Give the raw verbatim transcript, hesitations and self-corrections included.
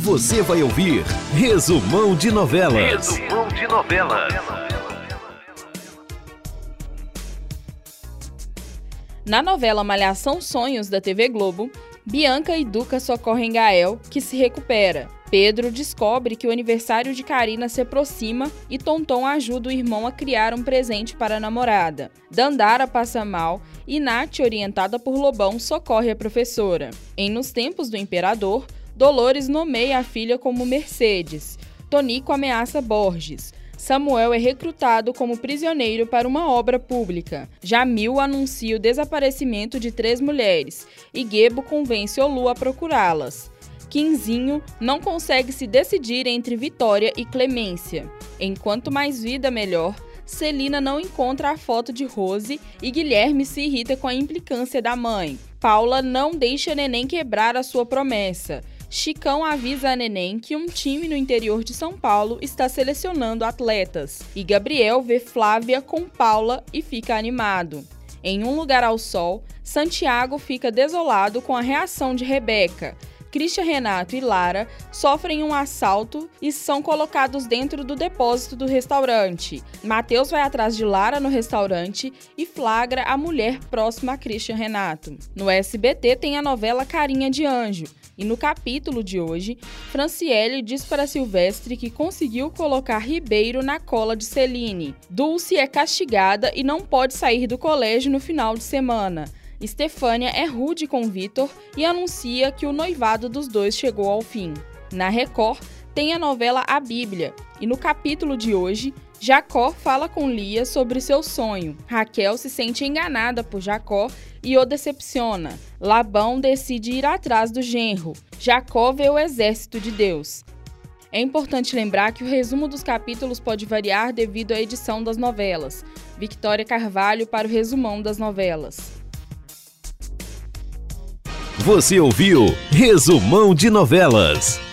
Você vai ouvir Resumão de Novelas. Resumão de Novelas. Na novela Malhação Sonhos da T V Globo, Bianca e Duca socorrem Gael, que se recupera. Pedro descobre que o aniversário de Karina se aproxima e Tonton ajuda o irmão a criar um presente para a namorada. Dandara passa mal e Nath, orientada por Lobão, socorre a professora. Em Nos Tempos do Imperador, Dolores nomeia a filha como Mercedes. Tonico ameaça Borges. Samuel é recrutado como prisioneiro para uma obra pública. Jamil anuncia o desaparecimento de três mulheres e Gebo convence Olu a procurá-las. Quinzinho não consegue se decidir entre Vitória e Clemência. Enquanto mais vida, melhor, Celina não encontra a foto de Rose e Guilherme se irrita com a implicância da mãe. Paula não deixa Neném quebrar a sua promessa. Chicão avisa a Neném que um time no interior de São Paulo está selecionando atletas. E Gabriel vê Flávia com Paula e fica animado. Em Um Lugar ao Sol, Santiago fica desolado com a reação de Rebeca. Christian, Renato e Lara sofrem um assalto e são colocados dentro do depósito do restaurante. Matheus vai atrás de Lara no restaurante e flagra a mulher próxima a Christian Renato. No S B T tem a novela Carinha de Anjo. E no capítulo de hoje, Franciele diz para Silvestre que conseguiu colocar Ribeiro na cola de Celine. Dulce é castigada e não pode sair do colégio no final de semana. Estefânia é rude com Vitor e anuncia que o noivado dos dois chegou ao fim. Na Record, tem a novela A Bíblia, e no capítulo de hoje, Jacó fala com Lia sobre seu sonho. Raquel se sente enganada por Jacó e o decepciona. Labão decide ir atrás do genro. Jacó vê o exército de Deus. É importante lembrar que o resumo dos capítulos pode variar devido à edição das novelas. Victória Carvalho para o Resumão das Novelas. Você ouviu Resumão de Novelas.